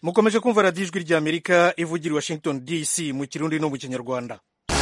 mukomeje kumva radiyo ijwi ry'Amerika ivugira i Washington DC mu Kirundi no mu Kinyarwanda.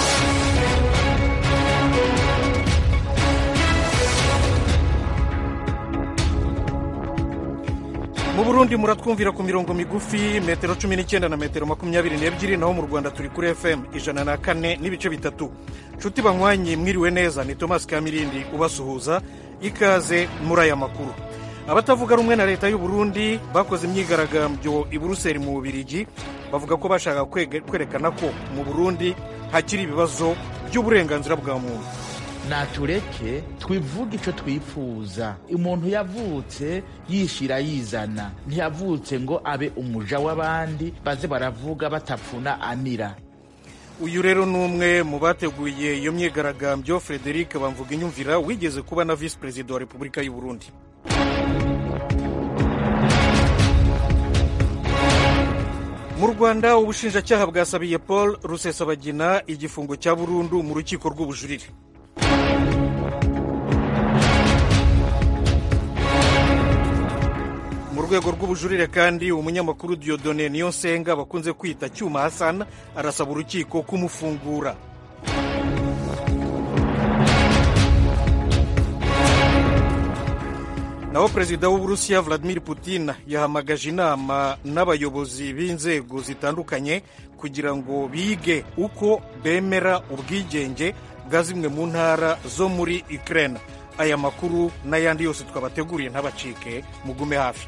Mu Burundi muratwumvira ku mirongo migufi metero 19 na metero 22, naho mu Rwanda turi kuri FM 104 n'ibice bitatu. Nshuti banywanyi mwiriwe neza, ni Thomas Kamirindi ubasuhuza, ikaze muri aya makuru. Abatavuga rumwe na leta y'u Burundi bakoze imyigaragambyo i Buruseli mu Bubiligi, bavuga ko bashaka kwerekana ko mu Burundi hakiri ibibazo by'uburenganzira bwa muntu. Natureke twivuga ico twifuza. Umuntu yavutse yishira yizana, ntiyavutse ngo abe umuja w'abandi baze baravuga batapfuna amira. Uyu rero numwe mu bateguye iyo myigaragambyo, Frederic Bamvuginyumvira, wigeze kuba na vice president wa Republika y'u Burundi. Mu Rwanda ubushinjacyaha bwasabiye Paul Rusesabagina igifungo cya burundu mu rukiko rw'ubujurire. Mu rwego rw'ubujurire kandi umunyamakuru Dieudonné Niyonsenga bakunze kwita Cyuma Hassan arasaba urukiko kumufungura. Naho perezida w'Uburusiya Vladimir Putin yahamagaje inama n'abayobozi b'inzego zitandukanye kugira ngo bige uko bemera ubwigenge bwa zimwe mu ntara zo muri Ukraine. Aya makuru n'ayandi yose twabateguriye ntabacike, mugume hafi.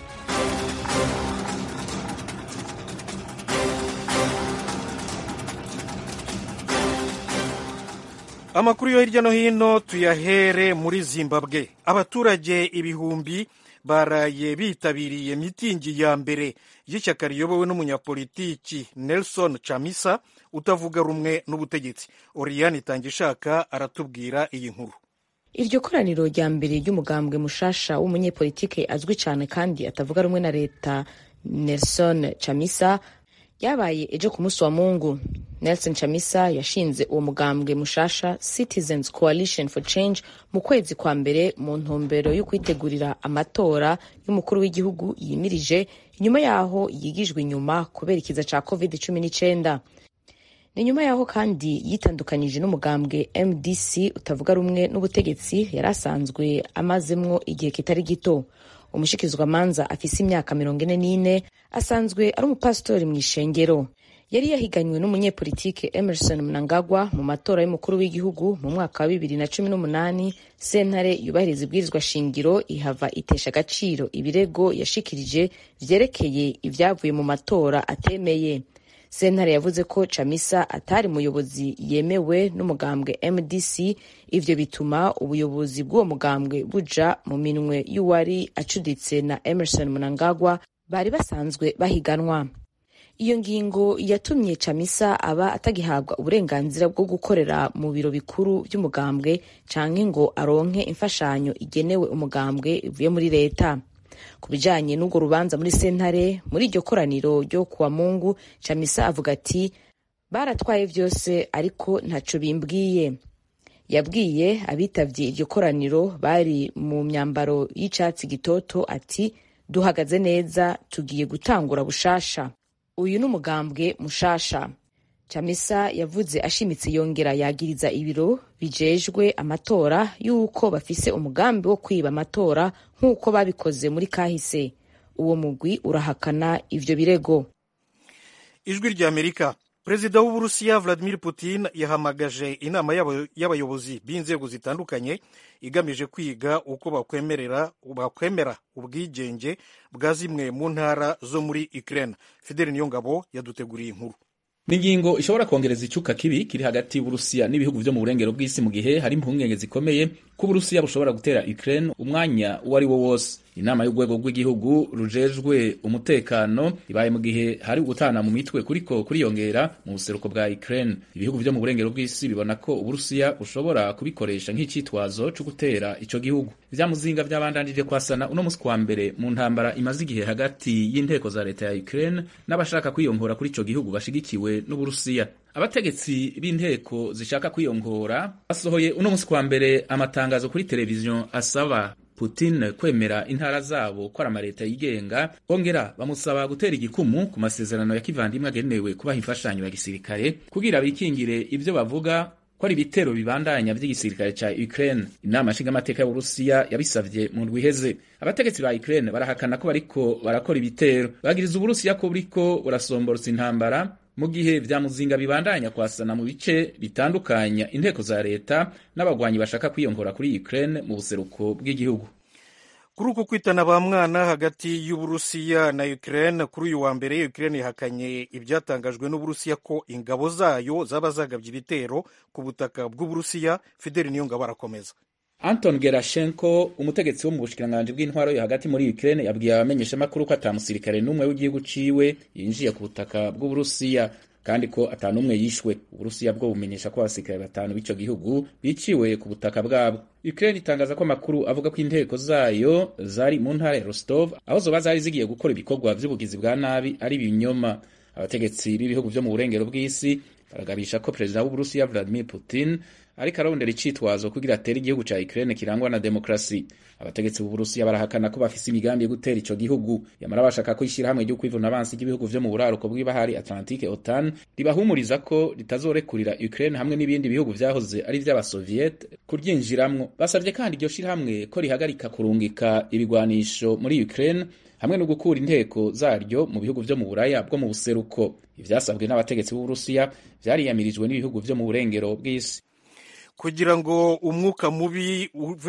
Amakuru yo hirya no hino tuyahere muri Zimbabwe. Abaturage ibihumbi baraye bitabiriye mitingi ya mbere y'ishyaka riyobowe n'umunyapolitiki Nelson Chamisa utavuga rumwe n'ubutegetsi. Oriane Itangishaka aratubwira iyi nkuru. Iryo koraniro rya mbere ry'umugambwe mushasha w'umunyepolitike azwi cyane kandi atavuga rumwe na leta Nelson Chamisa yabaye ejo ku munsi wa Mungu. Nelson Chamisa yashinze uwo mugambwe mushasha Citizens Coalition for Change mu kwezi kwa mbere mu ntumbero yo kwitegurira amatora y'umukuru w'igihugu yimirije, inyuma yaho yigijwe inyuma kubera ikiza ca COVID-19. Ni nyuma yaho kandi yitandukanyije n'umugambwe MDC utavuga rumwe n'ubutegetsi yari asanzwe amazemwo igihe kitari gito. Umushikizwamanza afise imyaka 44 asanzwe ari umupasitori mu ishengero. Yari yahiganywe n'umunyepolitike Emerson Mnangagwa mu matora y'umukuru w'igihugu mu mwaka wa 2018. Sentare yubahiriza ibwirizwa shingiro ihava itesha agaciro ibirego yashikirije vyerekeye ivyavuye mu matora atemeye. Sentare yavuze ko Chamisa atari muyobozi yemewe n'umugambwe MDC, ivyo bituma ubuyobozi bw'uwo mugambwe buja mu minwe y'uwari acuditse na Emerson Mnangagwa bari basanzwe bahiganwa. Iyo ngingo yatumye Chamisa aba atagihabwa uburenganzira bwo gukorera mu biro bikuru by'umugambwe canke ngo aronke imfashanyo igenewe umugambwe ivuye muri leta. Ku bijanye n'urwo rubanza muri sentare, muri iryo koraniro ryo kuwa Mungu, Chamisa avuga ati baratwaye vyose ariko ntaco bimbwiye. Yabwiye abitavye iryo koraniro bari mu myambaro y'icatsi gitoto ati duhagaze neza, tugiye gutangura bushasha. Uyu n'umugambwe mushasha. Chamisa yavuze ashimitse yongera yagiriza ibiro bijejwe amatora yuko bafise umugambi wo kwiba amatora nk'uko babikoze muri kahise. Uwo mugwi urahakana ivyo birego. Ijwi ry'Amerika. Perezida w'Uburusiya Vladimir Putin yahamagaje inama y'abayobozi b'inzego zitandukanye igamije kwiga uko bakwemera ubwigenge bwa zimwe mu ntara zo muri Ukraine. Fidel Niyongabo yaduteguriye inkuru. N'ingingo ishobora kongereza icuka kibi kiri hagati y'Uburusiya n'ibihugu vyo mu burengero bw'isi mu gihe hari impungenge zikomeye ko Uburusiya bushobora gutera Ukraine umwanya uwari wo wose. Inama y'urwego rw'igihugu rujejwe umutekano ibaye mu gihe hari gutana mu mitwe kuriko kuriyongera mu buseruko bwa Ukraine. Ibihugu vyo mu burengero bw'isi bibona ko Uburusiya bushobora kubikoresha nk'icitwazo cyo gutera ico gihugu. Ivyamuzinga vyabandanije kwasana uno musi kwa mbere mu ntambara imaze igihe hagati y'inteko za leta ya Ukraine n'abashaka kwiyongora kuri ico gihugu bashigikiwe n'Uburusiya. Abategetsi b'inteko zishaka kwiyongora basohoye uno musi kwa mbere amatangazo kuri televiziyo asaba Putin kwemera intara zabo ko ari amaleta yigenga, bongera bamusaba gutera igikumu ku masezerano ya kivandimwe agenewe kubaha imfashanyo ya gisirikare kugira bikingire ivyo bavuga ko ari ibitero bibandanya vy'igisirikare ca Ukraine. Inama nshingamateka ya Urusiya yabisavye mu ndwi iheze. Abategetsi ba Ukraine barahakana ko bariko barakora ibitero, bagiriza Uburusiya ko buriko burasomborotsa intambara mu gihe vya muzinga bibandanya kwasana mu bice bitandukanya inteko za leta n'abagwanyi bashaka kwiyongora kuri Ukraine mu buseruko bw'igihugu. Kuri uku kwitana ba mwana hagati y'Uburusiya na Ukraine, kuri uyu wa mbere Ukraine ihakanye ibyatangajwe n'Uburusiya ko ingabo zayo zaba zagabye ibitero ku butaka bw'Uburusiya. Fidel Niyongabo arakomeza. Anton Gerashenko, umutegetsi wo mu bushikiranganji bw'intwaro yo hagati muri Ukraine, yabwiye abamenyeshamakuru ko ata musirikare n'umwe w'igihugu ciwe yinjiye ku butaka bw'Uburusiya kandi ko ata n'umwe yishwe. Uburusiya bwo bumenyesha ko abasirikare 5 b'ico gihugu biciwe ku butaka bwabo. Ukraine itangaza ko amakuru avuga ko inteko zayo zari mu ntara ya Rostov aho zoba zari zigiye gukora ibikorwa vy'ubugizi bwa nabi ari binyoma. Abategetsi b'ibihugu vyo mu burengero bw'isi baragabisha ko perezida w'Uburusiya Vladimir Putin ariko arondera icitwazo kugira atere igihugu ca Ukraine kirangwa na demokrasi. Abategetsi b'Uburusiya barahakana ko bafise imigambi yo gutera ico gihugu, yamara bashaka ko ishirahamwe ryo kwivuna abansi ry'ibihugu vyo mu buraruko bw'ibahari Atlantique OTAN ribahumuriza ko ritazorekurira Ukraine hamwe n'ibindi bihugu vyahoze ari vy'abasoviet kuryinjiramwo. Basavye kandi iryo shirahamwe ko rihagarika kurungika ibigwanisho muri Ukraine hamwe no gukura inteko zaryo mu bihugu vyo mu Buraya bwo mu buseruko. Ivyasabwe n'abategetsi b'Uburusiya vyariyamirijwe n'ibihugu vyo mu burengero bw'isi. Kugira ngo umwuka mubi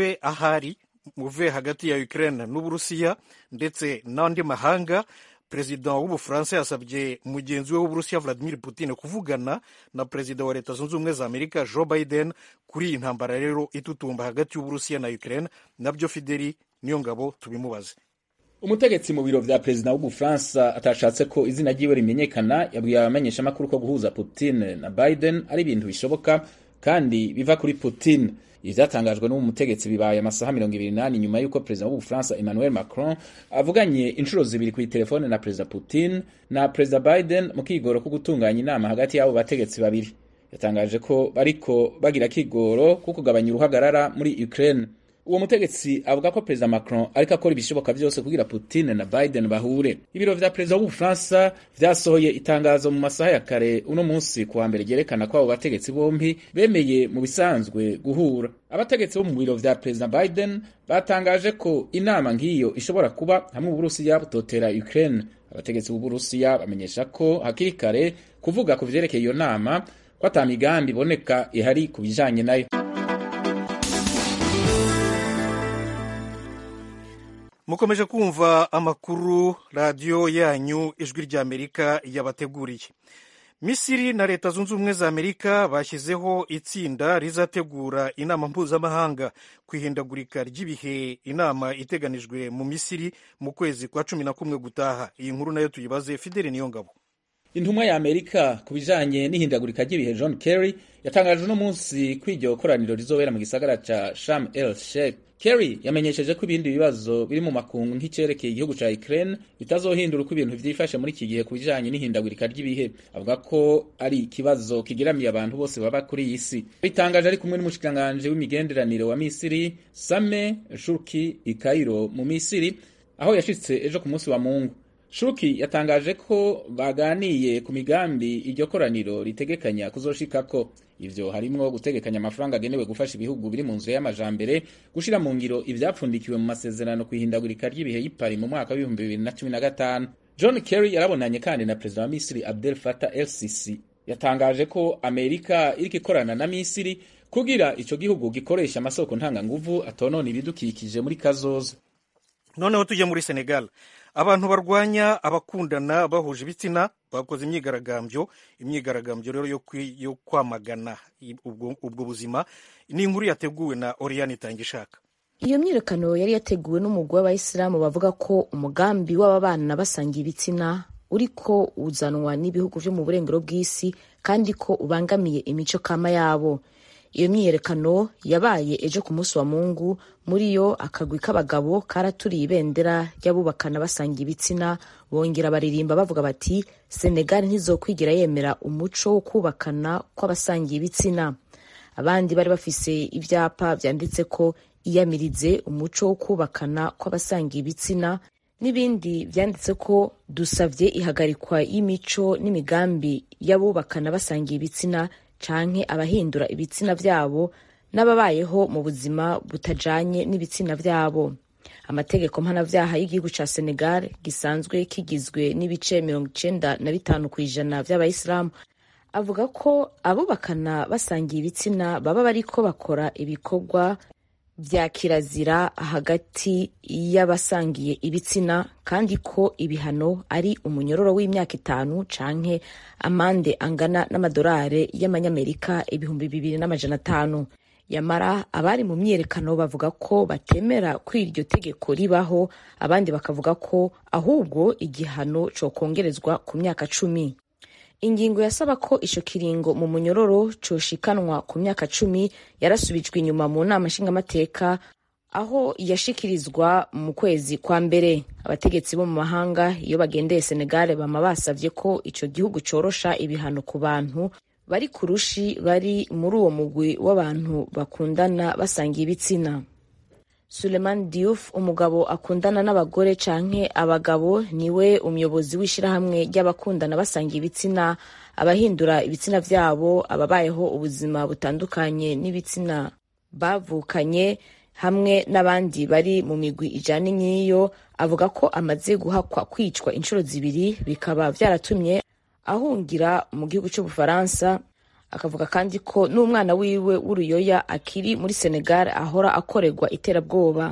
uve hagati ya Ukraine n'Uburusiya ndetse n'andi mahanga, Perezida w'Ubufaransa yasabye mugenzi we w'Uburusiya Vladimir Putin kuvugana na Perezida wa Leta Zunze Ubumwe za Amerika Joe Biden kuri iyi ntambara rero itutumba hagati y'Uburusiya na Ukraine. Nabyo Fideli Niyongabo tubimubaze. Umutegetsi mu biro vya Perezida w'Ubufaransa atashatse ko izina ryiwe rimenyekana yabwiye abamenyeshamakuru ko guhuza Putin na Biden ari ibintu bishoboka kandi biva kuri Putin. Ivyatangajwe n'umutegetsi bibaye amasaha 28 nyuma y'uko Perezida w'Ubufaransa Emmanuel Macron avuganye inshuro zibiri ku telefone na Perezida Putin na Perezida Biden mu kigoro ko gutunganya inama hagati y'abo bategetsi babiri. Yatangaje ko bariko bagira kigoro ko kugabanya uruhagarara muri Ukraine. Uwo mutegetsi avuga ko Perezida Macron ariko akora ibishoboka vyose kugira Putin na Biden bahure. Ibiro vya Perezida w'Ubufaransa vyasohoye itangazo mu masaha ya kare uno munsi kuwa mbere ryerekana ko abo bategetsi bompi bemeye mu bisanzwe guhura. Abategetsi bo mu biro vya Perezida Biden batangaje ko inama nk'iyo ishobora kuba hamwe Uburusiya butotera Ukraine. Abategetsi b'Uburusiya bamenyesha ko hakiri kare kuvuga ku vyerekeye iyo nama ko ata migambi iboneka ihari ku bijanye nayo. Mukomeje kumva amakuru radiyo yanyu ijwi ry'Amerika yabateguriye. Misiri na Leta Zunze Ubumwe za Amerika bashyizeho itsinda rizategura inama mpuzamahanga ku ihindagurika ry'ibihe, inama iteganijwe mu Misiri mu kwezi kwa 11 gutaha. Iyi nkuru nayo tuyibaze Fidel Niyongabo. Intumwa ya Amerika ku bijanye n'ihindagurika ry'ibihe John Kerry yatangaje uno munsi ko iryo koraniro rizobera mu gisagara ca Sharm el Sheikh. Kerry yamenyesheje ko ibindi bibazo biri mu makungu nk'icerekeye igihugu ca Ukraine bitazohindura uko ibintu vyifashe muri iki gihe ku bijanye n'ihindagurika ry'ibihe. Avuga ko ari ikibazo kigiramiye abantu bose baba kuri iyi si. Bitangaje ari kumwe n'umushikiranganje w'imigenderanire wa Misiri Sameh Shukri i Cairo mu Misiri aho yashitse ejo ku munsi wa Mungu. Shukri yatangaje ko baganiye ku migambi iryo koraniro ritegekanya kuzoshikako. Ivyo harimwo gutegekanya amafaranga agenewe gufasha ibihugu biri mu nzira y'amajambere gushira mu ngiro ivyapfundikiwe mu masezerano kwihindagurika ry'ibihe y'Ipari mu mwaka wa 2015. John Kerry yarabonanye kandi na Perezida wa Misiri Abdel Fattah el-Sisi. Yatangaje ko Amerika iriko ikorana na Misiri kugira ico gihugu gikoresha amasoko ntanganguvu atonona ibidukikije muri kazoza. Noneho tujye muri Senegal. Abantu barwanya abakundana bahuje ibitsina bakoze imyigaragambyo rero yo kwamagana ubwo buzima. Ni inkuru yateguwe na Oriane Tangishaka. Iyo myirekano yari yateguwe n'umugwi w'Abayisilamu bavuga ko umugambi w'ababana basangiye ibitsina uriko uzanwa n'ibihugu vyo mu burengero bw'isi kandi ko ubangamiye imico kama yabo. Iyo myiyerekano yabaye ejo ku munsi wa Mungu. Muri yo akagwi k'abagabo karaturiye ibendera ry'abubakana basangiye ibitsina, bongera baririmba bavuga bati Senegal ntizokwigira yemera umuco wo kubakana kw'abasangiye ibitsina. Abandi bari bafise ivyapa vyanditse ko iyamirize umuco wo kubakana kw'abasangiye ibitsina n'ibindi vyanditse ko dusavye ihagarikwa y'imico n'imigambi y'abubakana basangiye ibitsina canke abahindura ibitsina vyabo n'ababayeho mu buzima butajanye n'ibitsina vyabo. Amategeko mpanavyaha y'igihugu ca Senegal gisanzwe kigizwe n'ibice 95% vy'abayisilamu avuga ko abubakana basangiye ibitsina baba bariko bakora ibikorwa vya kirazira hagati y'abasangiye ibitsina kandi ko ibihano ari umunyororo w'imyaka 5 canke amande angana n'amadolari y'amanyamerika 2,500. Yamara abari mu myiyerekano bavuga ko batemera ko iryo tegeko ribaho, abandi bakavuga ko ahubwo igihano cokongerezwa ku myaka 10. Ingingo yasaba ko ico kiringo mu munyororo coshikanwa ku myaka 10 yarasubijwe inyuma mu nama nshingamateka aho yashikirizwa mu kwezi kwa mbere. Abategetsi bo mu mahanga iyo bagendeye Senegal bama basavye ko ico gihugu corosha ibihano ku bantu bari kurushi bari muri uwo mugwi w'abantu bakundana basangiye ibitsina. Suleiman Diouf, umugabo akundana n'abagore canke abagabo, niwe umuyobozi w'ishirahamwe ry'abakundana basangiye ibitsina, abahindura ibitsina vyabo, ababayeho ubuzima butandukanye n'ibitsina bavukanye, hamwe n'abandi bari mu migwi ijanye n'iyo. Avuga ko amaze guhakwa kwicwa inshuro 2 bikaba vyaratumye ahungira mu gihugu c'Ubufaransa. Akavuga kandi ko n'umwana wiwe w'uruyoya akiri muri Senegal ahora akorerwa iterabwoba.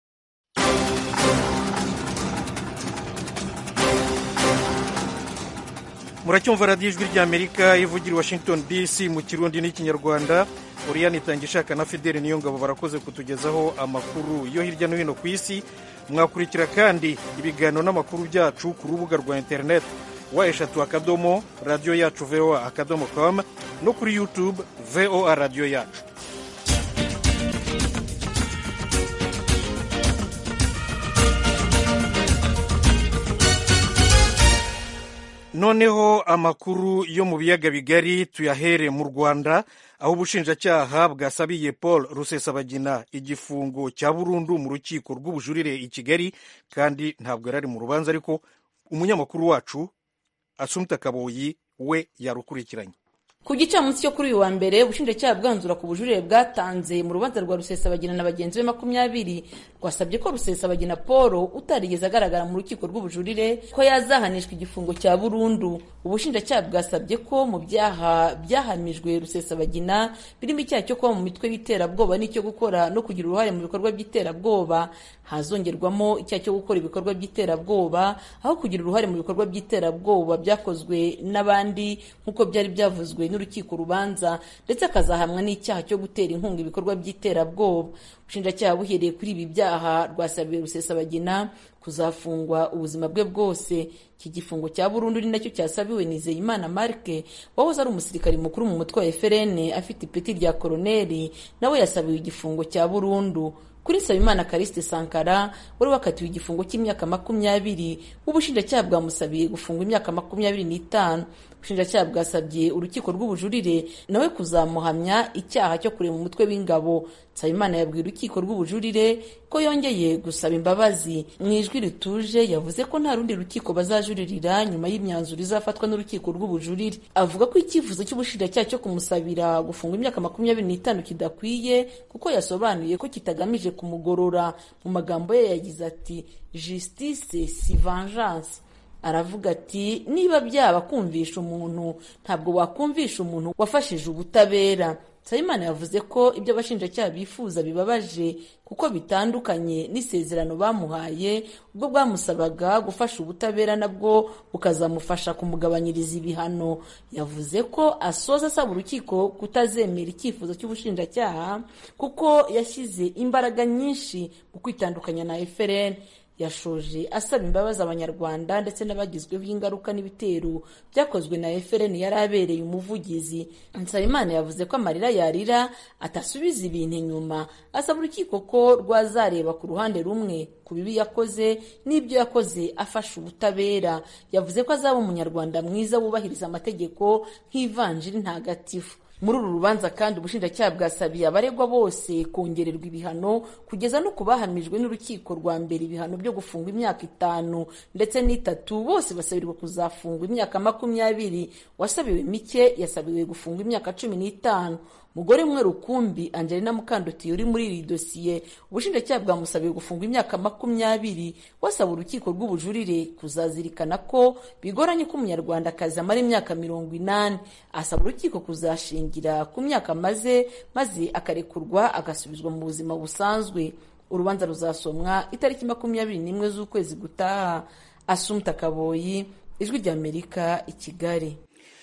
Muracyumva radiyo ijwi ry'Amerika ivugira Washington DC mu Kirundi n'Ikinyarwanda. Oriane Itangishaka na Fidele Niyongabo barakoze kutugezaho amakuru yo hirya no hino ku isi. Mwakurikira kandi ibiganiro n'amakuru byacu ku rubuga rwa internet wa/akadomo radio yacu voa.com no kuri YouTube VOA radio yacu. Noneho amakuru yo mu biyaga bigari tuyahere mu Rwanda, aho ubushinjacyaha bwasabiye Paul Rusesabagina igifungo cya burundu mu rukiko rw'ubujurire i Kigali, kandi ntabwo yarari mu rubanza, ariko umunyamakuru wacu Assumpta Kaboyi we yarukurikiranye. Ku gicamunsi cyo kuri uyu wa mbere, ubushinjacyaha bwanzura ku bujurire bwatanze mu rubanza rwa Rusesabagina na bagenzi be 20 rwasabye ko Rusesabagina Paul utarigeze agaragara mu rukiko rw'ubujurire ko yazahanishwa igifungo cya burundu. Ubushinjacyaha bwasabye ko mu byaha byahamijwe Rusesabagina birimo icyaha cyo kuba mu mitwe y'iterabwoba n'icyo gukora no kugira uruhare mu bikorwa by'iterabwoba hazongerwamo icyaha cyo gukora ibikorwa by'iterabwoba aho kugira uruhare mu bikorwa by'iterabwoba byakozwe n'abandi nk'uko byari byavuzwe n'urukiko rubanza, ndetse akazahamwa n'icyaha cyo gutera inkunga ibikorwa by'iterabwoba. Ubushinjacyaha buhereye kuri ibi byaha rwasabiye Rusesabagina kuzafungwa ubuzima bwe bwose. Iki gifungo cya burundu ni nacyo cyasabiwe Nizeyimana Marc wahoze ari umusirikari mukuru mu mutwe wa FRN afite ipeti rya koloneli, nawe yasabiwe igifungo cya burundu. Kuri Nsabimana Kariste Sankara wari wakatiwe igifungo cy'imyaka 20, ubushinjacyaha bwamusabiye gufungwa imyaka 25. Ubushinjacyaha bwasabye urukiko rw'ubujurire nawe kuzamuhamya icyaha cyo kurema umutwe w'ingabo. Nsabimana yabwiye urukiko rw'ubujurire ko yongeye gusaba imbabazi. Mu ijwi rituje yavuze ko nta rundi rukiko bazajuririra nyuma y'imyanzuro izafatwa n'urukiko rw'ubujurire. Avuga ko icyifuzo cy'ubushinjacyaha cyo kumusabira gufungwa imyaka 25 kidakwiye kuko yasobanuye ko kitagamije kumugorora. Mu magambo ye yagize ati justice si vengeance. Aravuga ati niba byaba kumvisha umuntu ntabwo wakumvisha umuntu wafashije ubutabera. Nsabimana yavuze ko ibyo abashinjacyaha bifuza bibabaje kuko bitandukanye n'isezerano bamuhaye ubwo bwamusabaga gufasha ubutabera nabwo bukazamufasha kumugabanyiriza ibihano. Yavuze ko asoza asaba urukiko kutazemera icyifuzo cy'ubushinjacyaha kuko yashyize imbaraga nyinshi mu kwitandukanya na FRN. Yashoje asaba imbabazi abanyarwanda ndetse n'abagizweho ingaruka n'ibitero byakozwe na FRN yari abereye umuvugizi. Nsabimana yavuze ko amarira yarira atasubiza ibintu inyuma, asaba urukiko ko rwazareba ku ruhande rumwe ku bibi yakoze n'ibyo yakoze afasha ubutabera. Yavuze ko azaba umunyarwanda mwiza wubahiriza amategeko nk'ivanjiri ntagatifu. Muri uru rubanza kandi ubushinjacyaha bwasabiye abaregwa bose kongererwa ibihano kugeza no kubahamijwe n'urukiko rwa mbere ibihano byo gufungwa imyaka 5 ndetse n'3, bose basabirwa kuzafungwa imyaka 20. Wasabiwe mike yasabiwe gufungwa imyaka 15. Mugore umwe rukumbi Angelina Mukandoti uri muri iri dosiye ubushinjacyaha bwamusabiye gufungwa imyaka 20, wasaba urukiko rw'ubujurire kuzazirikana ko bigoranye ko umunyarwandakazi amara imyaka 80. Asaba urukiko kuzashingira ku myaka maze akarekurwa agasubizwa mu buzima busanzwe. Urubanza ruzasomwa itariki 21 z'ukwezi gutaha. Assumpta Kaboyi, Ijwi ry'Amerika, i Kigali.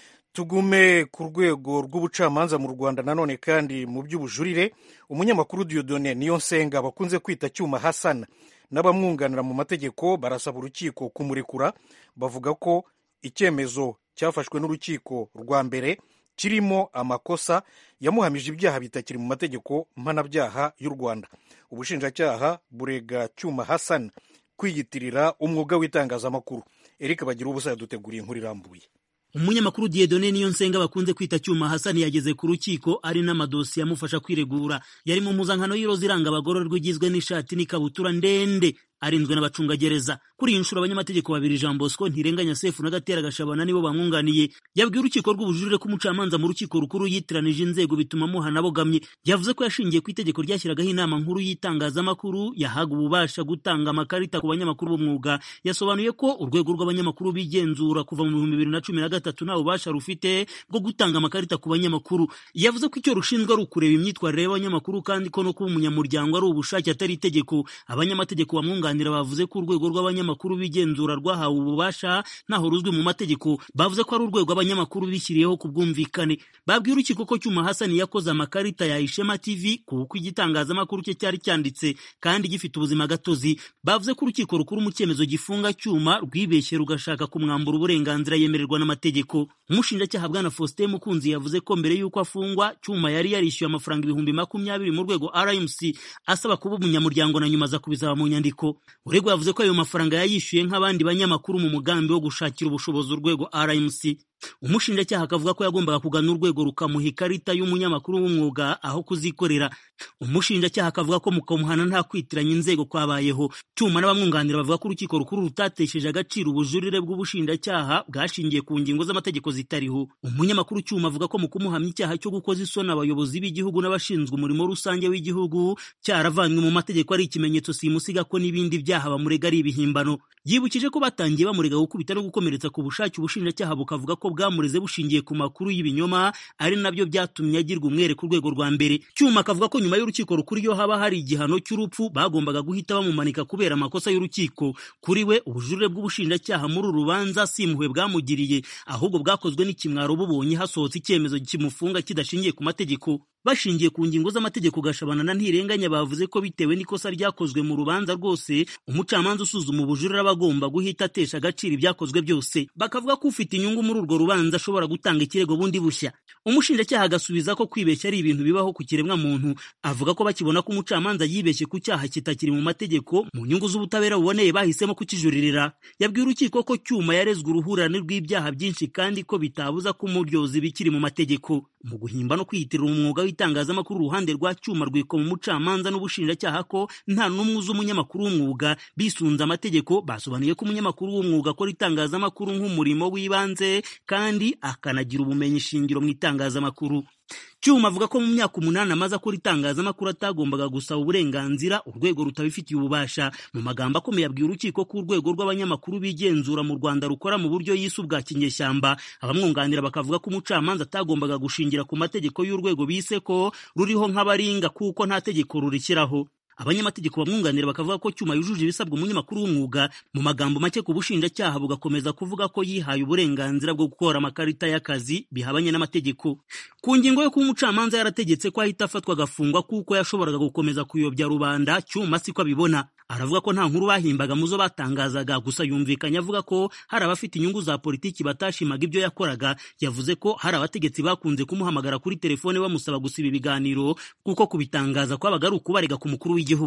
Tugume ku rwego rw'ubucamanza mu Rwanda nanone kandi mu by'ubujurire, umunyamakuru Dieudonné Niyonsenga bakunze kwita Cyuma Hassan n'abamwunganira mu mategeko barasaba urukiko kumurekura. Bavuga ko icyemezo cyafashwe n'urukiko rwa mbere kirimo amakosa yamuhamije ibyaha bitakiri mu mategeko mpanabyaha y'u Rwanda. Ubushinjacyaha burega Cyuma Hassan kwiyitirira umwuga w'itangazamakuru. Eric Bagirubusa yaduteguriye inkuru irambuye. Umunyamakuru Dieudonné Niyonsenga bakunze kwita Cyuma Hassan yageze ku rukiko ari n'amadosiye amufasha kwiregura. Yari mu muzankano y'iroza iranga abagororwa igizwe n'ishati n'ikabutura ndende, arinzwe n'abacungagereza. Kuri iyi nshuro abanyamategeko babiri Jean Bosco Ntirenganya Sefu na Gatera Gashabana nibo bamwunganiye. Yabwiye urukiko rw'ubujurire ko umucamanza mu rukiko rukuru yitiranije inzego bituma muhana bogamye. Yavuze ko yashingiye ku itegeko ryashyiragaho inama nkuru y'itangazamakuru yahaga ububasha gutanga amakarita ku banyamakuru b'umwuga. Yasobanuye ko urwego rw'abanyamakuru bigenzura kuva mu 2013 nta bubasha rufite bwo gutanga amakarita ku banyamakuru. Yavuze ko icyo rushinzwe ari ukureba imyitwarire y'abanyamakuru kandi ko no kuba umunyamuryango ari ubushake atari itegeko. Abanyamategeko bamwunganira bavuze ko urwego rw'abanyamakuru bigenzura rwahawe ububasha ntaho ruzwi mu mategeko. Bavuze ko ari urwego abanyamakuru bishyiriyeho ku bwumvikane. Babwiye urukiko ko Cyuma Hassan yakoze amakarita ya Ishema TV kuko igitangazamakuru cye cyari cyanditse kandi gifite ubuzima gatozi. Bavuze ko urukiko rukuru mu cyemezo gifunga Cyuma rwibeshye rugashaka kumwambura uburenganzira yemererwa n'amategeko. Umushinjacyaha Bwana Faustin Mukunzi yavuze ko mbere y'uko afungwa Cyuma yari yarishyuye amafaranga 20,000 mu rwego RMC asaba kuba umunyamuryango na nyuma aza kubizaba mu nyandiko. Uregwa yavuze ko ayo mafaranga yayishyuye nk'abandi banyamakuru mu mugambi wo gushakira ubushobozi urwego RMC. Umushinjacyaha akavuga ko yagombaga kugana urwego rukamuha ikarita y'umunyamakuru w'umwuga aho kuzikorera. Umushinjacyaha akavuga ko mu kamuhana nta kwitiranya inzego kwabayeho. Cyuma n'abamwunganira bavuga ko urukiko rukuru rutatesheje agaciro ubujurire bw'ubushinjacyaha bwashingiye ku ngingo z'amategeko zitariho. Umunyamakuru Cyuma avuga ko mu kumuhamya icyaha cyo gukoza isoni abayobozi b'igihugu n'abashinzwe umurimo rusange w'igihugu cyaravanywe mu mategeko ari ikimenyetso simusiga ko n'ibindi byaha bamurega ari ibihimbano. Yibukije ko batangiye bamurega gukubita no gukomeretsa ku bushake, ubushinjacyaha bukavuga ko bwamureze bushingiye ku makuru y'ibinyoma ari nabyo byatumye agirwa umwere ku rwego rwa mbere. Cyuma akavuga ko nyuma y'urukiko rukuru iyo haba hari igihano cy'urupfu bagombaga guhita bamumanika kubera amakosa y'urukiko. Kuri we ubujurire bw'ubushinjacyaha muri uru rubanza simpuhwe bwamugiriye, ahubwo bwakozwe n'ikimwaro bubonye hasohotse icyemezo kimufunga kidashingiye ku mategeko. Bashingiye ku ngingo z'amategeko Gashabana na Ntirenganya bavuze ko bitewe n'ikosa ryakozwe mu rubanza rwose umucamanza usuzuma ubujurire abagomba guhita atesha agaciro ibyakozwe byose. Bakavuga ko ufite inyungu muri urwo rubanza ashobora gutanga ikirego bundi bushya. Umushinjacyaha agasubiza ko kwibeshya ari ibintu bibaho ku kiremwa muntu. Avuga ko bakibona ko umucamanza yibeshye ku cyaha kitakiri mu mategeko mu nyungu z'ubutabera buboneye bahisemo kukijuririra. Yabwiye urukiko ko Cyuma yarezwe uruhurirane rw'ibyaha byinshi kandi ko bitabuza ko umuryozi bikiri mu mategeko. Mu guhimba no kwiyitirira umwuga w'itangazamakuru uruhande rwa Cyuma rwikoma umucamanza n'ubushinjacyaha ko nta n'umwe uzi umunyamakuru w'umwuga bisunze amategeko. Basobanuye ko umunyamakuru w'umwuga akora itangazamakuru nk'umurimo w'ibanze kandi akanagira ubumenyi shingiro mu itangazamakuru. Cyuma avuga ko mu myaka 8 amaze akora itangazamakuru atagombaga gusaba uburenganzira urwego rutabifitiye ububasha. Mu magambo akomeye yabwiye urukiko ko urwego rw'abanyamakuru bigenzura mu Rwanda rukora mu buryo yise ubwa kinyeshyamba. Abamwunganira bakavuga ko umucamanza atagombaga gushingira ku mategeko y'urwego bise ko ruriho nk'abaringa kuko nta tegeko rurishyiraho. Abanyamategeko bamwunganira bakavuga ko Cyuma yujuje ibisabwa umunyamakuru w'umwuga. Mu magambo make ku bushinjacyaha bugakomeza kuvuga ko yihaye uburenganzira bwo gukora amakarita y'akazi bihabanye n'amategeko. Ku ngingo yo kuba umucamanza yarategetse ko ahita afatwa agafungwa kuko yashoboraga gukomeza kuyobya rubanda, Cyuma siko abibona. Aravuga ko nta nkuru bahimbaga muzo batangazaga, gusa yumvikanye avuga ko hari abafite inyungu za politiki batashimaga ibyo yakoraga. Yavuze ko hari abategetsi bakunze kumuhamagara kuri telefone bamusaba gusiba ibiganiro kuko kubitangaza kwabaga ari ukubarega ku mukuru w'igihugu.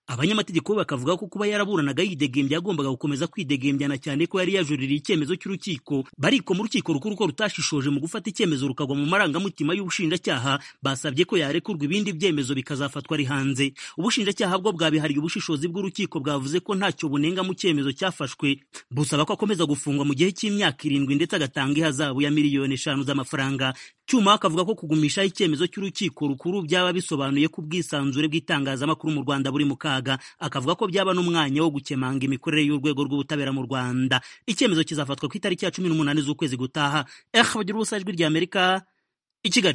Abanyamategeko bakavuga ko kuba yaraburanaga yidegembya yagombaga gukomeza kwidegembyana cyane ko yari yajuririye icyemezo cy'urukiko. Bariko mu rukiko rukuru ko rutashishoje mu gufata icyemezo rukagwa mu marangamutima y'ubushinjacyaha, basabye ko yarekurwa ibindi byemezo bikazafatwa ari hanze. Ubushinjacyaha bwo bwabihariye ubushishozi bw'urukiko bwavuze ko ntacyo bunenga mu cyemezo cyafashwe, busaba ko akomeza gufungwa mu gihe cy'imyaka 7 ndetse agatanga ihazabu ya miliyoni 5 z'amafaranga. Cyuma akavuga ko kugumisha icyemezo cy'urukiko rukuru byaba bisobanuye ko ubwisanzure bw'itangazamakuru mu Rwanda buri mu kaga. Akavuga ko byaba n'umwanya wo gukemanga imikorere y'urwego rw'ubutabera mu Rwanda. Icyemezo kizafatwa ku itariki ya 18 z'ukwezi gutaha. Bagira ubusa Ijwi ry'Amerika i Kigali.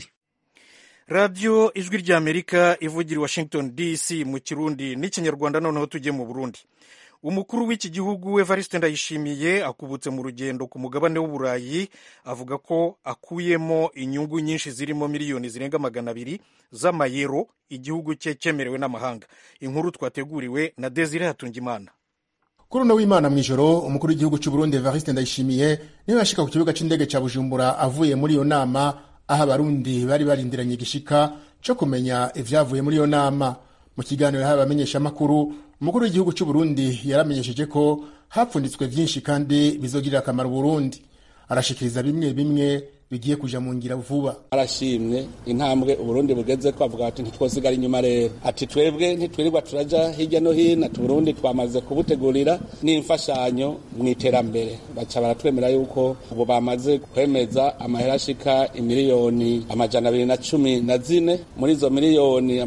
Radio Ijwi ry'Amerika ivugira Washington DC mu Kirundi n'Ikinyarwanda. Noneho tujye mu Burundi. Umukuru w'iki gihugu Evariste Ndayishimiye akubutse mu rugendo ku mugabane w'Uburayi, avuga ko akuyemo inyungu nyinshi zirimo miliyoni zirenga 200 z'amayero igihugu cye cyemerewe n'amahanga. Inkuru twateguriwe na Desire Hatungimana. Kuri uno w'Imana mw'ijoro umukuru w'igihugu cy'u Burundi Evariste Ndayishimiye niwe yashika ku kibuga c'indege ca Bujumbura avuye muri iyo nama, aho abarundi bari barindiranye igishika cyo kumenya ivyavuye muri iyo nama. Mu kiganiro y'abamenyesha makuru, umukuru w'igihugu cy'u Burundi yaramenyesheje ko hapfunditswe vyinshi kandi bizogirira akamaro Burundi. Arashikiriza bimwe bimwe bigiye kuja mu ngira vuba. Arashimye intambwe Uburundi bugeze ko avuga ati ntitwosigara inyuma rero, ati twebwe ntitwirirwa turaja hirya no hino, ati Burundi twamaze kubutegurira n'imfashanyo mu iterambere. Baca baratwemera yuko ubu bamaze kwemeza amahera ashika imiliyoni 214, muri izo miliyoni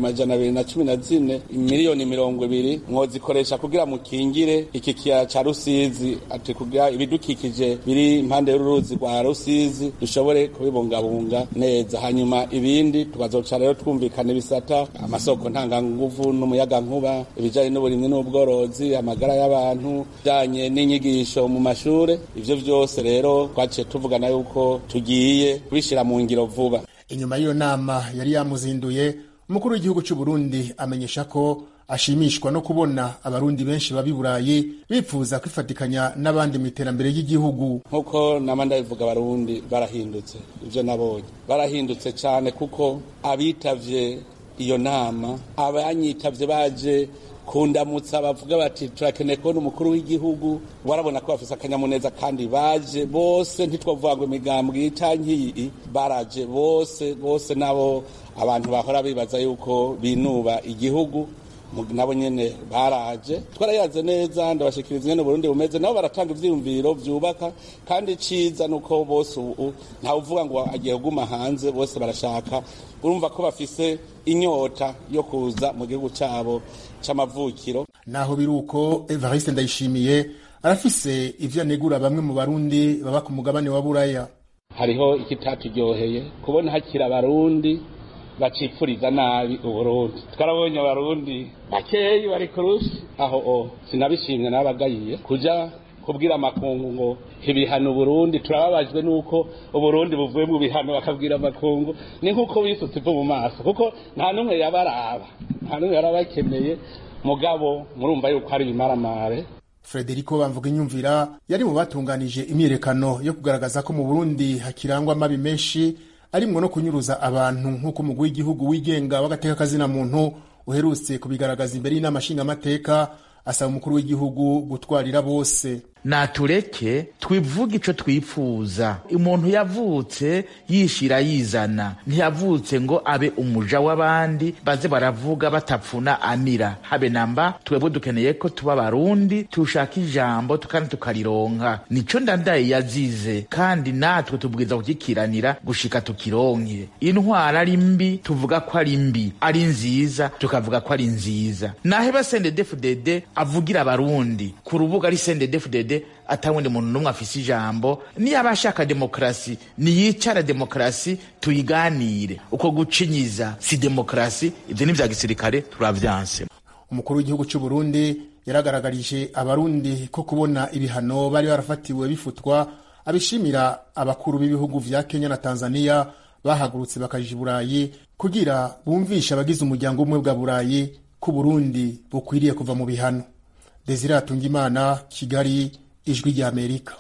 214 miliyoni 20 mwozikoresha kugira mukingire iki kiyaya ca Rusizi, ati kugira ibidukikije biri impande y'uruzi rwa Rusizi dushobora kubibungabunga neza. Hanyuma ibindi tukazoca rero twumvikana ibisata amasoko ntanganguvu n'umuyaga nkuba, ibijanye n'uburimyi n'ubworozi, amagara y'abantu, bijanye n'inyigisho mu mashure. Ivyo vyose rero twaciye tuvugana yuko tugiye kubishira mu ngiro vuba. Inyuma y'iyo nama yari yamuzinduye, umukuru w'igihugu cy'u Burundi amenyesha ko ashimishwa no kubona abarundi benshi babi Burayi bipfuza kwifatikanya n'abandi mu iterambere ry'igihugu. Nkuko namanda bivuga abarundi barahindutse, ivyo nabonye barahindutse cyane, kuko abitavye iyo nama, abanyitavye baje kundamutsa bavuga bati turakeneye kubona umukuru w'igihugu, warabona ko bafise akanyamuneza kandi baje bose, ntitwavuga ngo imigambwe itankiyi, baraje bose nabo abantu bahora bibaza yuko binuba igihugu nabo nyene baraje. Twarayaze neza, ndabashikiriza nyene Burundi bumeze, nabo baratanga ivyiyumviro vyubaka kandi ciza, nuko bose ubu nta uvuga ngo agiye kuguma hanze, bose barashaka, urumva ko bafise inyota yo kuza mu gihugu cabo c'amavukiro. Naho biruko Evariste Ndayishimiye arafise ivyo anegura bamwe mu barundi baba ku mugabane wa Buraya. Hariho ikitatujyoheye kubona hakira abarundi bacipfuriza nabi Uburundi. Twarabonye abarundi bakeyi bari kurushi aho sinabishimye nabagayiye kuja kubwira amakungu ngo ibihano Burundi. Turababajwe nuko Uburundi buvuye mu bihano bakabwira amakungu, ni nkuko wisutse ivu mu maso, kuko nta numwe yabaraba, nta numwe yarabakeneye, mugabo murumva yuko ari bimaramare. Frederico Bamvuginyumvira yari mu batunganije imyirekano yo kugaragaza ko mu Burundi hakirangwa amabi menshi, arimwo no kunyuruza abantu, nk'uko umugwi w'igihugu wigenga w'agateka kazina muntu uherutse kubigaragaza imbere y'inama nshingamateka, asaba umukuru w'igihugu gutwarira bose. Natureke twivuga ico twifuza. Umuntu yavutse yishira yizana, ntiyavutse ngo abe umuja w'abandi baze baravuga batapfuna amira. Habe namba twebwe dukeneye ko tuba Barundi, tushaka ijambo tukandi tukarironka. Nico ndandaye yazize, kandi natwe tubwiza kukikiranira gushika tukironke. Intwara ari mbi tuvuga ko ari mbi, ari nziza tukavuga ko ari nziza. Naheba CNDD-FDD avugira Abarundi ku rubuga ari CNDD-FDD atawundi muntu numwe afise ijambo. Ni abashaka demokrasi ni yicara demokrasi tuyiganire, uko gucinyiza si demokrasi, ivyo ni vya gisirikare turavyanse. Umukuru w'igihugu cy'u Burundi yaragaragarije abarundi ko kubona ibihano bari barafatiwe bifutwa abishimira abakuru b'ibihugu vya Kenya na Tanzania bahagurutse bakaje Burayi kugira bumvisha abagize umuryango umwe bwa Burayi ko Burundi bukwiriye kuva mu bihano. Desire Hatungimana, Kigali, Ijwi ry'Amerika.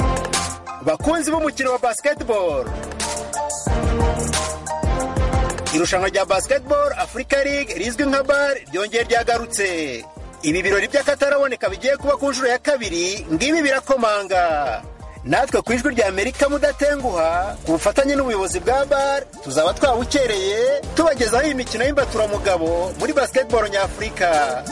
Bakunzi b'umukino wa basketball, irushanwa rya Basketball Africa League rizwi nka BAL ryongeye ryagarutse. Ibi birori by'akataraboneka bigiye kuba ku nshuro ya kabiri, ngibi birakomanga. Natwe ku ijwi rya Amerika mudatenguha, ku bufatanye n'ubuyobozi bwa BAL, tuzaba twabukereye tubagezaho imikino y'imbaturamugabo muri basketball nyafurika.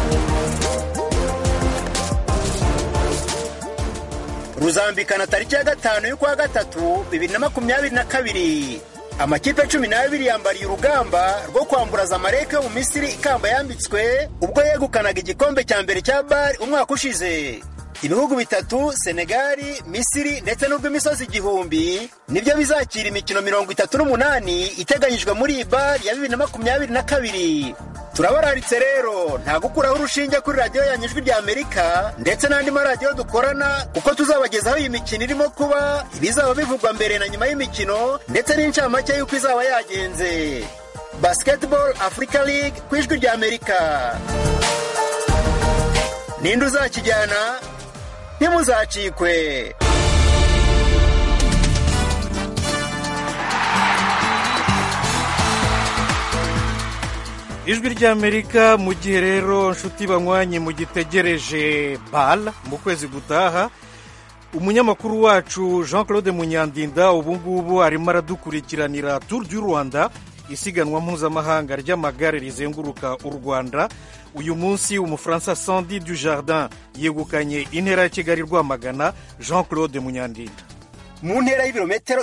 Ruzambikana tariki ya 5 y'ukwa gatatu 2022. Amakipe 12 yambariye urugamba rwo kwambura Zamalek yo mu Misiri ikamba yambitswe ubwo yegukanaga igikombe cya mbere cya BAL umwaka ushize. Ibihugu bitatu, Senegal, Misiri ndetse n'ubw'imisozi igihumbi nibyo bizakira imikino 38 iteganyijwe muri BAL ya 2022. Turabararitse rero nta gukuraho urushinge kuri radio ya Ijwi rya Amerika ndetse n'andi maradiyo dukorana, uko tuzabagezaho iyi mikino irimo kuba, ibizaba bivugwa mbere na nyuma y'imikino ndetse n'incamake y'uko izaba yagenze. Basketball Africa League ku Ijwi rya Amerika. Ninde uzakijyana? Ntimuzacikwe. Ijwi ry'Amerika mu gihe rero nshuti banywanyi mugitegereje BAL mu kwezi gutaha, umunyamakuru wacu Jean-Claude Munyandinda ubu ngubu arimo aradukurikiranira Tour du Rwanda, isiganwa mpuzamahanga ry'amagare rizenguruka u Rwanda. Uyu munsi umufaransa Sandy Dujardin yegukanye intera ya Kigali Rwamagana. Jean-Claude Munyandinda. Mu ntera y'ibirometero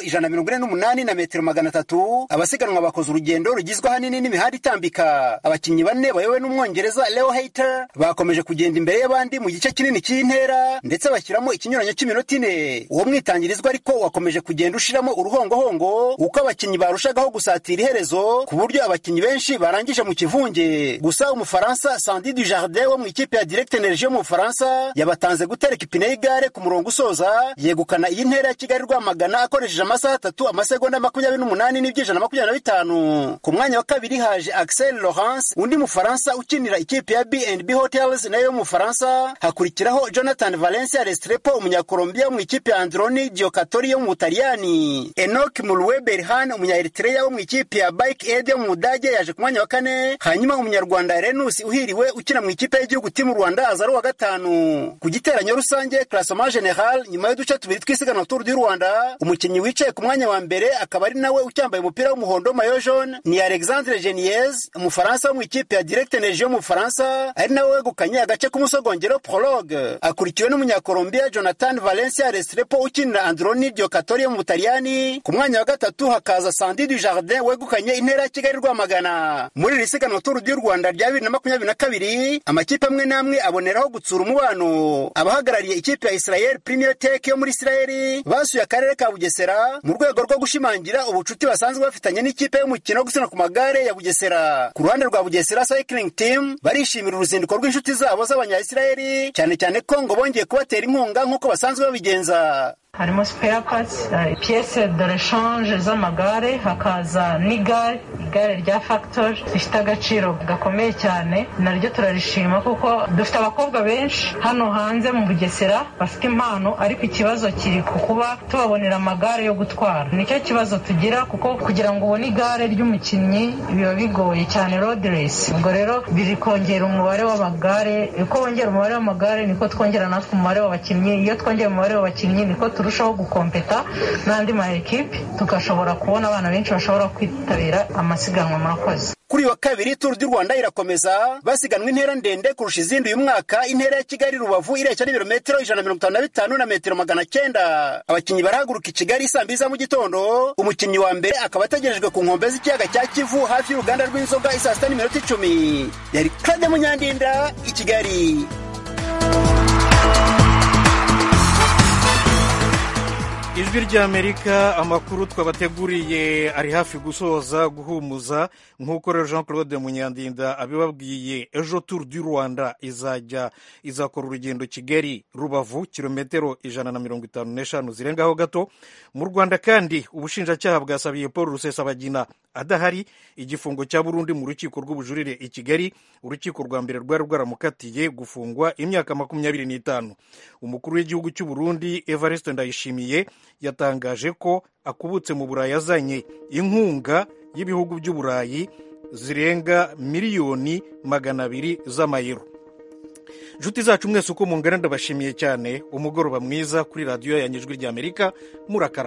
148 na metero 300 abasiganwa bakoze urugendo rugizwe ahanini n'imihanda itambika. Abakinnyi bane bayobowe n'umwongereza Leo Hayter bakomeje kugenda imbere y'abandi mu gice kinini cy'intera ndetse bashyiramo ikinyuranyo cy'iminota 4. Uwo mwitangirizwa ariko wakomeje kugenda ushiramo uruhongohongo uko abakinnyi barushagaho gusatira iherezo, ku buryo abakinnyi benshi barangije mu kivunge. Gusa umufaransa Sandy Dujardin wo mu ikipe ya Direct Energie mu Faransa yabatanze gutereka ipine y'igare ku murongo usoza, yegukana iyi ntera ya Kigali Rwamagana akoresheje amasaha 3 amasegonda 28 n'ibyijana 25. Ku mwanya wa kabiri haje Axel Laurence, undi mufaransa ukinira ikipe ya B&B Hotels nayo mu Faransa. Hakurikiraho Jonathan Valencia Restrepo umunyakolombia mu ikipe ya Androni Giocatori yo mu Butaliyani. Enoch Mulwe Berhan umunya-Eritrea wo mu ikipe ya Bike Aid yo mu Budage yaje ku mwanya wa 4. Hanyuma umunyarwanda Renus Uhiriwe ukina mu ikipe y'igihugu Team Rwanda aza ari wa 5. Ku giteranyo rusange classement general nyuma y'uduce tubiri twisiganwa Tour du Rwanda, umukinnyi wicaye ku mwanya wa mbere akaba ari nawe ucyambaye umupira w'umuhondo maillot jaune ni Alexandre Geniez, umufaransa wo mu ikipe ya Direct Energie mu Faransa, ari nawe wegukanye agace k'umusogongero prologue. Akurikiwe n'umunyakolombia Jonathan Valencia Restrepo ukinira Androni Giocatori mu Butaliyani. Ku mwanya wa gatatu hakaza Sandy Dujardin wegukanye intera ya Kigali Rwamagana. Muri risiganwa Tour du Rwanda rya 2022 amakipe amwe namwe aboneraho gutsura umubano. Abahagarariye ikipe ya Israel Premier Tech yo muri Israel basuye akarere ka Bugesera mu rwego rwo gushimangira ubucuti basanzwe bafitanye n'ikipe y'umukino wo gusina ku magare ya Bugesera. Ku ruhande rwa Bugesera Cycling Team barishimira uruzinduko rw'inshuti zabo z'abanya-Israeli, cyane cyane ko ngo bongeye kubatera inkunga nk'uko basanzwe babigenza. Harimo spare parts, pièces de rechange z'amagare, hakaza n'igare rya Factor rifite agaciro gakomeye cyane. Naryo turarishima kuko dufite abakobwa benshi hano hanze mu Bugesera bafite impano, ariko ikibazo kiri ku kuba tubabonera amagare yo gutwara. Nicyo kibazo tugira, kuko kugira ngo ubone igare ry'umukinnyi biba bigoye cyane road race. Ubwo rero biri kongera umubare w'amagare, uko wongera umubare w'amagare niko twongera natwe umubare w'abakinnyi. Iyo twongera umubare w'abakinnyi niko turushaho gukompeta n'andi ma equipe, tugashobora kubona abana benshi bashobora kwitabira amasiganwa. Murakoze. Kuri wa kabiri Tour du Rwanda irakomeza, basiganwa intera ndende kurusha izindi uyu mwaka. Intera ya Kigali Rubavu ireca n'ibirometero 155 na metero 900. Abakinnyi barahaguruka i Kigali saa 2 za mu gitondo. Umukinnyi wa mbere akaba ategerejwe ku nkombe z'ikiyaga cya Kivu hafi y'uruganda rw'inzoga isaa 6:10. Yari Claude Munyandinda i Kigali. Ijwi ry'Amerika, amakuru twabateguriye ari hafi gusoza guhumuza. Nk'uko rero Jean-Claude Munyandinda abibabwiye, ejo Tour du Rwanda izakora urugendo Kigali Rubavu kilometero 155 zirengaho gato. Mu Rwanda kandi ubushinjacyaha bwasabiye Paul Rusesabagina adahari igifungo cya Burundi mu rukiko rw'ubujurire i Kigali. Urukiko rwa mbere rwari rwaramukatiye gufungwa imyaka 25. Umukuru w'igihugu cy'u Burundi Evariste Ndayishimiye yatangaje ko akubutse mu Burayi azanye inkunga y'ibihugu by'uburayi zirenga miliyoni 200 z'amayero. Nshuti zacu mwese uko mungana ndabashimiye cyane, umugoroba mwiza kuri radiyo yanyu Ijwi ry'Amerika. Murakara.